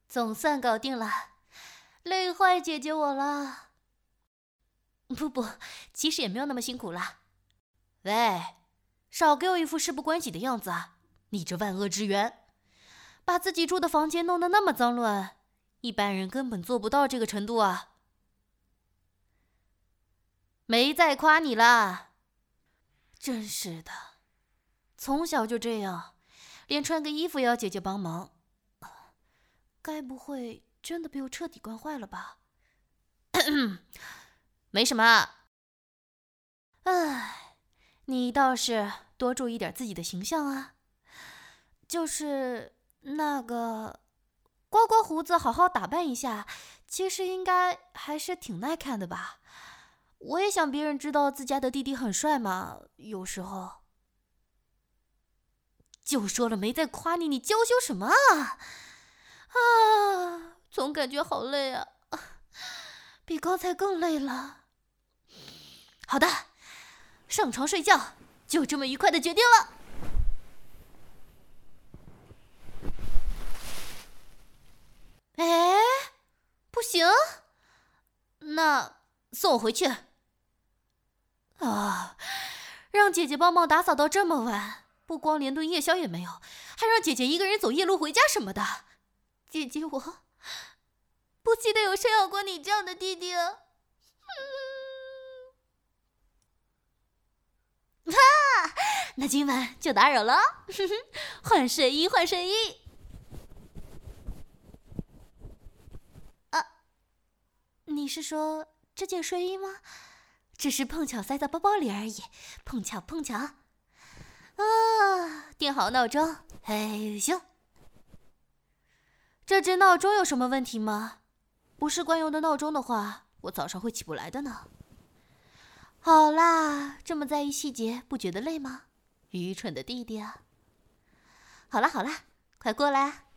总算搞定了，累坏姐姐我了。不，其实也没有那么辛苦啦。喂，少给我一副事不关己的样子啊！你这万恶之源，把自己住的房间弄得那么脏乱，一般人根本做不到这个程度啊。没再夸你啦。真是的，从小就这样，连穿个衣服也要姐姐帮忙。该不会真的被我彻底惯坏了吧？没什么。唉，你倒是多注意点自己的形象啊。就是那个刮刮胡子，好好打扮一下，其实应该还是挺耐看的吧。我也想别人知道自家的弟弟很帅嘛，有时候。就说了没再夸你，你娇羞什么啊？总感觉好累啊，比刚才更累了。好的，上床睡觉，就这么愉快的决定了。哎，不行，那送我回去。让姐姐帮忙打扫到这么晚，不光连顿夜宵也没有，还让姐姐一个人走夜路回家什么的。姐姐我不记得有生养过你这样的弟弟啊。那今晚就打扰了，换睡衣，换睡衣。你是说这件睡衣吗？只是碰巧塞在包包里而已，碰巧。定好闹钟，嘿咻。这只闹钟有什么问题吗？不是惯用的闹钟的话，我早上会起不来的呢。好啦，这么在意细节，不觉得累吗？愚蠢的弟弟啊！好啦，快过来啊！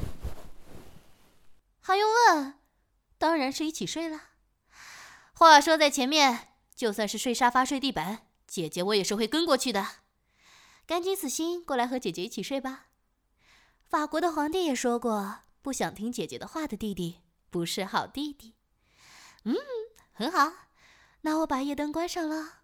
还用问？当然是一起睡啦。话说在前面，就算是睡沙发、睡地板，姐姐我也是会跟过去的。赶紧死心，过来和姐姐一起睡吧。法国的皇帝也说过，不想听姐姐的话的弟弟不是好弟弟。很好，那我把夜灯关上了。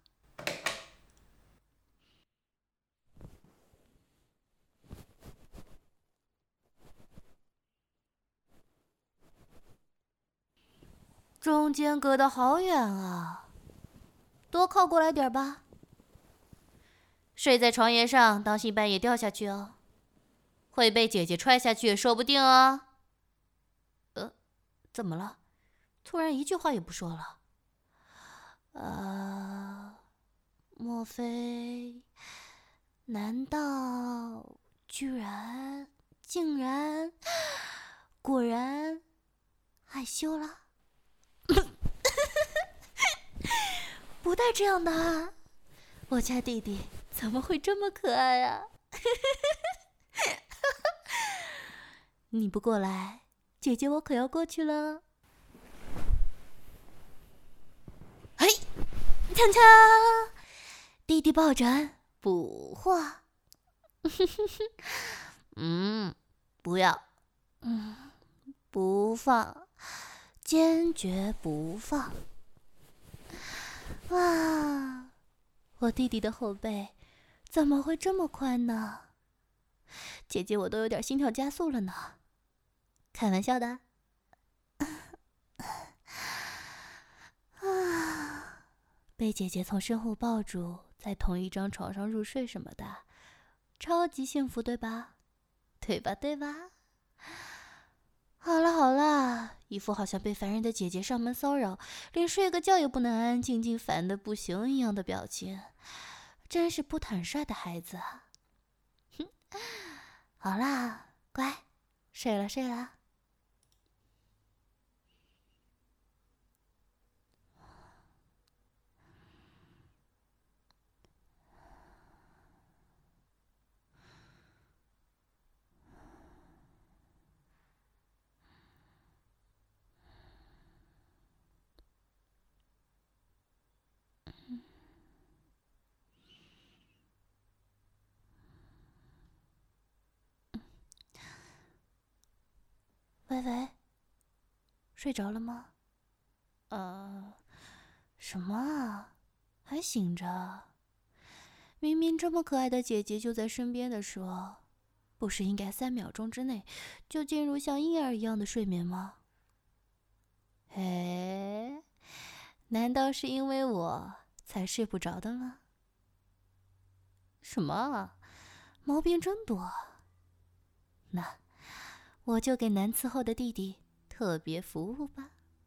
中间隔得好远啊，多靠过来点吧。睡在床沿上，当心半夜掉下去哦，会被姐姐踹下去也说不定哦。怎么了？突然一句话也不说了。莫非？难道？竟然？果然害羞了？不带这样的啊！我家弟弟怎么会这么可爱啊？你不过来，姐姐我可要过去了。嘿，锵锵！弟弟抱枕捕获。不要，不放，坚决不放。哇，我弟弟的后背怎么会这么宽呢？姐姐我都有点心跳加速了呢。开玩笑的。被姐姐从身后抱住，在同一张床上入睡什么的，超级幸福，对吧？对吧？好了，一副好像被烦人的姐姐上门骚扰，连睡个觉也不能安安静静，烦得不行一样的表情，真是不坦率的孩子啊！好啦，乖，睡了。 喂喂，睡着了吗？什么啊？还醒着？明明这么可爱的姐姐就在身边的时候，不是应该3秒钟之内就进入像婴儿一样的睡眠吗？哎，难道是因为我才睡不着的吗？什么啊？毛病真多。那我就给难伺候的弟弟特别服务吧。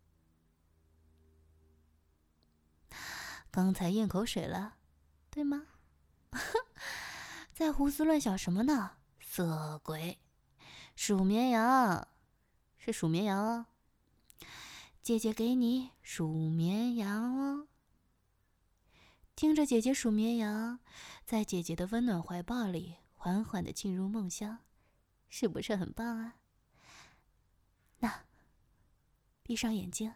刚才咽口水了，对吗？在胡思乱想什么呢？色鬼！数绵羊，是数绵羊哦。姐姐给你数绵羊哦。听着姐姐数绵羊，在姐姐的温暖怀抱里缓缓地进入梦乡，是不是很棒啊？那，闭上眼睛，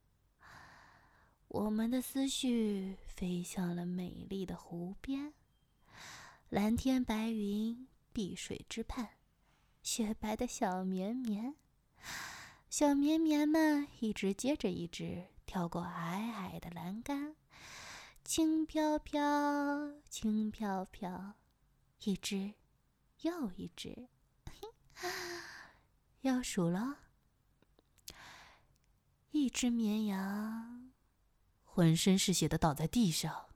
我们的思绪飞向了美丽的湖边，蓝天白云，碧水之畔，雪白的小绵绵。小绵绵们一只接着一只跳过矮矮的栏杆，轻飘飘，轻飘飘，一只又一只。要数了，一只绵羊浑身是血的倒在地上。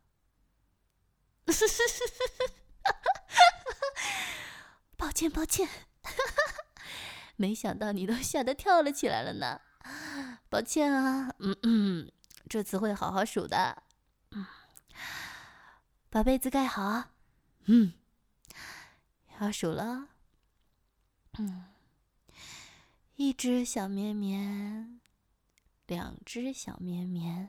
抱歉抱歉，没想到你都吓得跳了起来了呢。抱歉啊，这次会好好数的。把被子盖好。要数了。一只小绵绵，2只小绵绵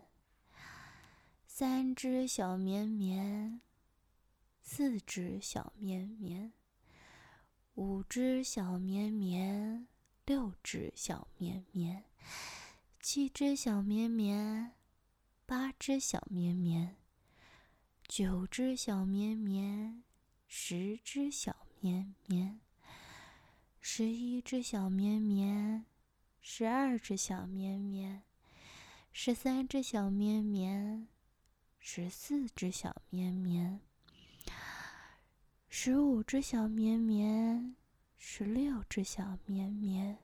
，3只小绵绵，4只小绵绵，5只小绵绵，6只小绵绵，7只小绵绵，8只小绵绵，9只小绵绵，10只小绵绵，11只小绵绵，12只小绵绵，13只小绵绵，14只小绵绵，15只小绵绵，16只小绵绵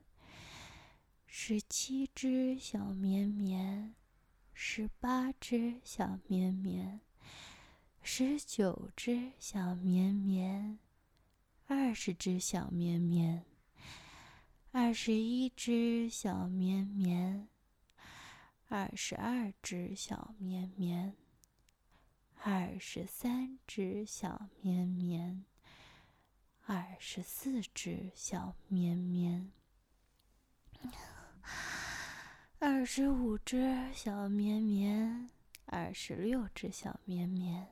，17只小绵绵，18只小绵绵，19只小绵绵，20只小绵绵，21只小绵绵，22只小绵绵，23只小绵绵，24只小绵绵，25只小绵绵，26只小绵绵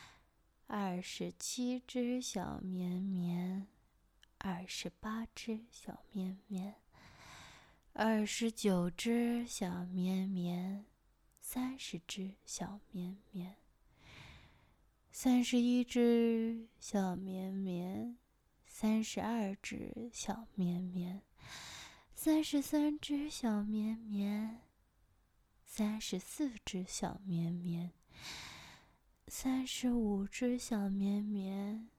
，27只小绵绵，28只小绵绵，29只小绵绵，30只小绵绵，31只小绵绵，32只小绵绵，33只小绵绵，34只小绵绵，35只小绵绵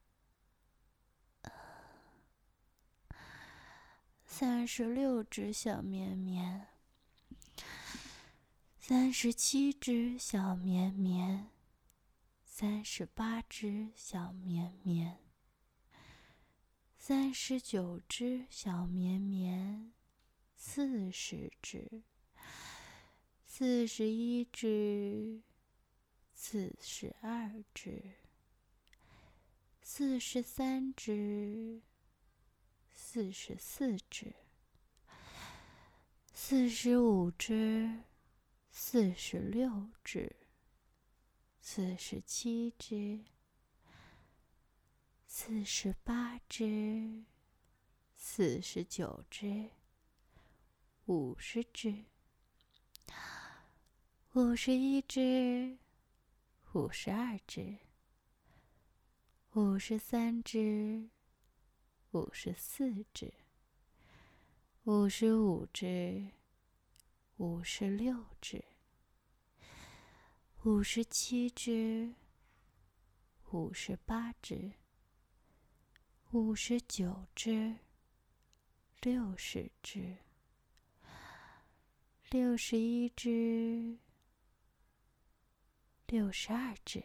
，36只小绵绵，37只小绵绵，38只小绵绵，39只小绵绵，40只，41只，42只，43只，44只，45只，46只，47只，48只，49只，50只，51只，52只，53只，54只 55只，56只，57只，58只，59只，60只，61只，62只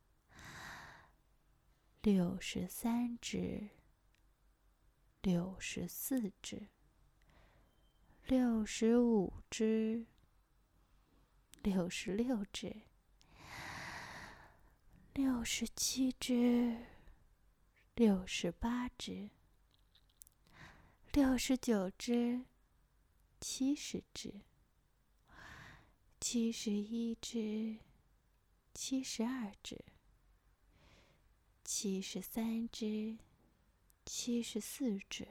，63只，64只，65只，66只，67只，68只，69只，70只，71只，72只，73只，74只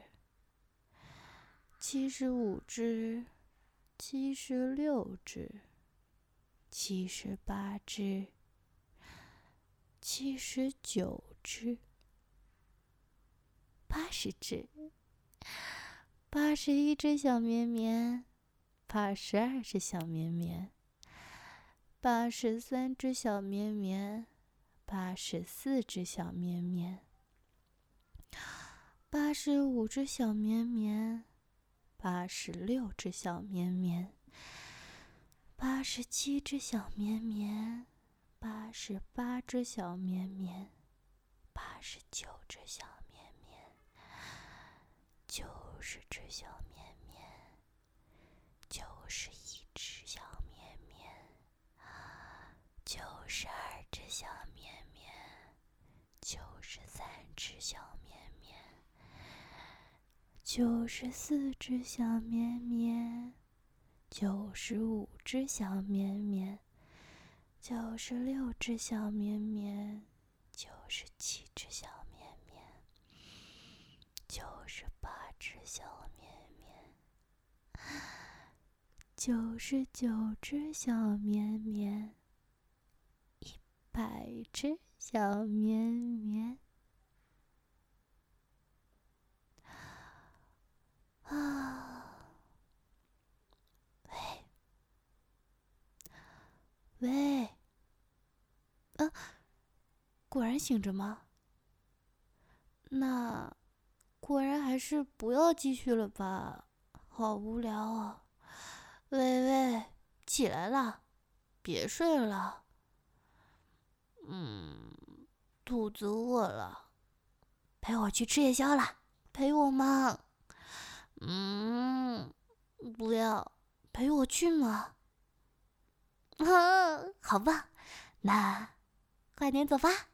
，75只，76只，78只，79只，80只，81只小绵绵，82只小绵绵，83只小绵绵，84只小绵绵，85只小绵绵，86只小绵绵，87只小绵绵，88只小绵绵，89只小绵绵，90只小绵绵，91只小绵绵，92只小绵绵，93只小绵绵，94只小绵绵，95只小绵绵，96只小绵绵，97只小绵绵，98只小绵绵，99只小绵绵，100只小绵绵。喂，果然醒着吗？那果然还是不要继续了吧，好无聊啊！喂，起来了，别睡了。肚子饿了，陪我去吃夜宵啦，陪我嘛。不要，陪我去嘛。好吧，那快点走吧。